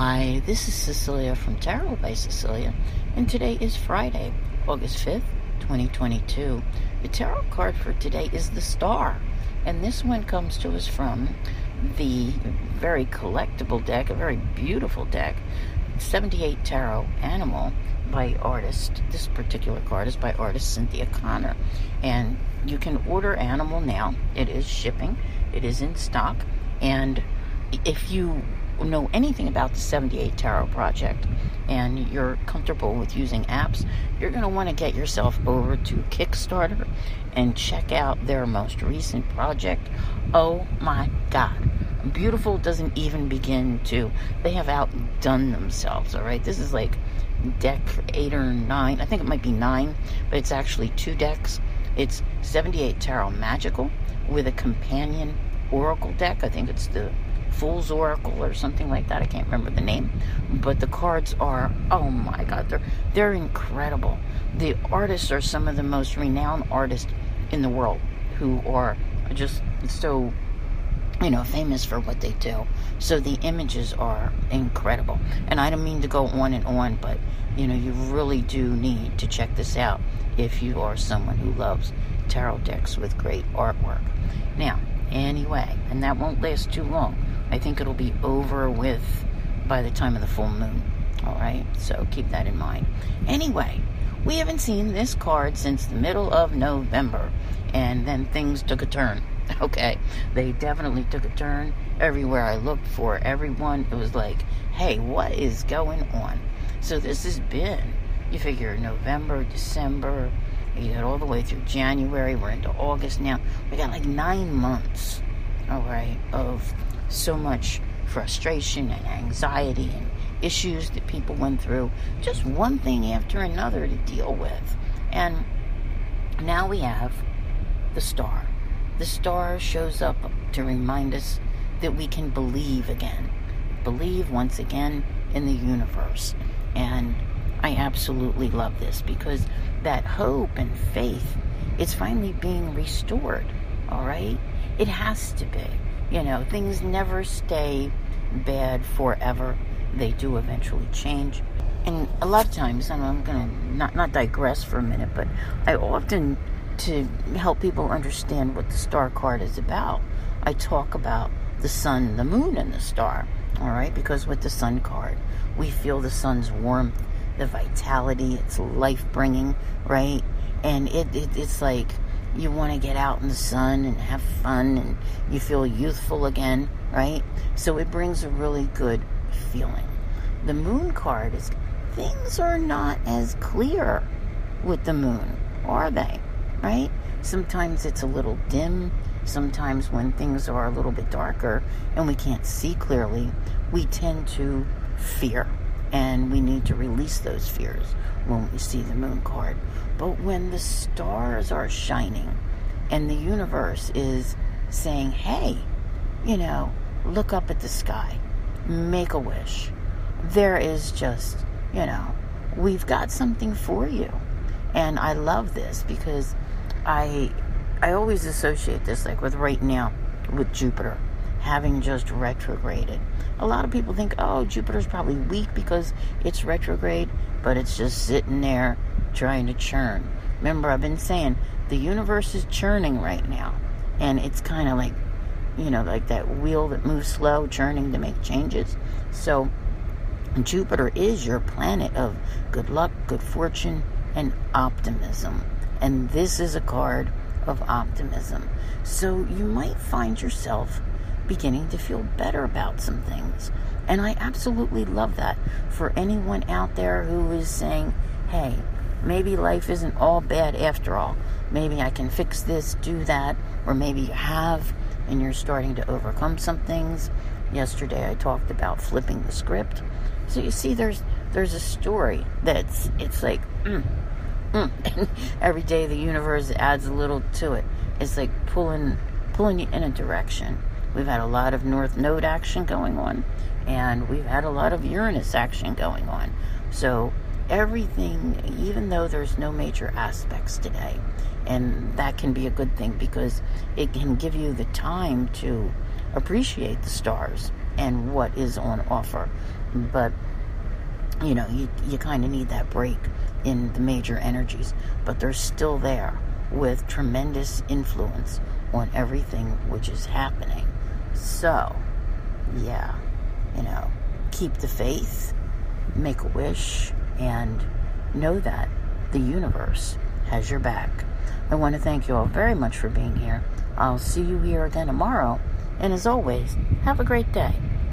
Hi, this is Cecilia from Tarot by Cecilia, and today is Friday, August 5th, 2022. The tarot card for today is the Star, and this one comes to us from the very collectible deck, a very beautiful deck, 78 Tarot Animal by artist. This particular card is by artist Cynthia Connor, and you can order Animal now. It is shipping, it is in stock, and if you know anything about the 78 Tarot Project and you're comfortable with using apps, you're going to want to get yourself over to Kickstarter and check out their most recent project. Oh my God. Beautiful doesn't even begin to, they have outdone themselves, all right? This is like deck 8 or 9. I think it might be 9, but it's actually 2 decks. It's 78 Tarot Magical with a companion Oracle deck. I think it's the Fool's Oracle or something like that. I can't remember the name, but the cards are, oh my God, they're incredible. The artists are some of the most renowned artists in the world who are just so, famous for what they do. So the images are incredible. And I don't mean to go on and on, but you really do need to check this out if you are someone who loves tarot decks with great artwork. Now, anyway, and that won't last too long. I think it'll be over with by the time of the full moon. All right, so keep that in mind. Anyway, we haven't seen this card since the middle of November, and then things took a turn. Okay, they definitely took a turn. Everywhere I looked for everyone, it was like, hey, what is going on? So this has been, you figure, November, December, you get all the way through January. We're into August now. We got like 9 months, all right, of so much frustration and anxiety and issues that people went through, just one thing after another to deal with. And now we have the Star. The Star shows up to remind us that we can believe again. Believe once again in the universe. And I absolutely love this because that hope and faith is finally being restored, all right? It has to be. Things never stay bad forever. They do eventually change. And a lot of times, and I'm going to not digress for a minute, but I often, to help people understand what the Star card is about, I talk about the sun, the moon, and the star, all right? Because with the sun card, we feel the sun's warmth, the vitality, it's life-bringing, right? And it's like you want to get out in the sun and have fun and you feel youthful again, right? So it brings a really good feeling. The moon card is, things are not as clear with the moon, are they? Right? Sometimes it's a little dim. Sometimes when things are a little bit darker and we can't see clearly, we tend to fear. And we need to release those fears when we see the moon card. But when the stars are shining and the universe is saying, hey, look up at the sky, make a wish. There is just, we've got something for you. And I love this because I always associate this, like with right now, with Jupiter having just retrograded. A lot of people think, oh, Jupiter's probably weak because it's retrograde, but it's just sitting there trying to churn. Remember, I've been saying the universe is churning right now, and it's kind of like, like that wheel that moves slow, churning to make changes. So Jupiter is your planet of good luck, good fortune, and optimism. And this is a card of optimism. So you might find yourself beginning to feel better about some things. And I absolutely love that for anyone out there who is saying, hey, maybe life isn't all bad after all. Maybe I can fix this, do that, or maybe you have, and you're starting to overcome some things. Yesterday I talked about flipping the script. So you see, there's a story it's like, and every day the universe adds a little to it. It's like pulling you in a direction. We've had a lot of North Node action going on, and we've had a lot of Uranus action going on. So everything, even though there's no major aspects today, and that can be a good thing because it can give you the time to appreciate the stars and what is on offer. But, you know, you kind of need that break in the major energies. But they're still there with tremendous influence on everything which is happening. So, yeah, you know, keep the faith, make a wish, and know that the universe has your back. I want to thank you all very much for being here. I'll see you here again tomorrow. And as always, have a great day.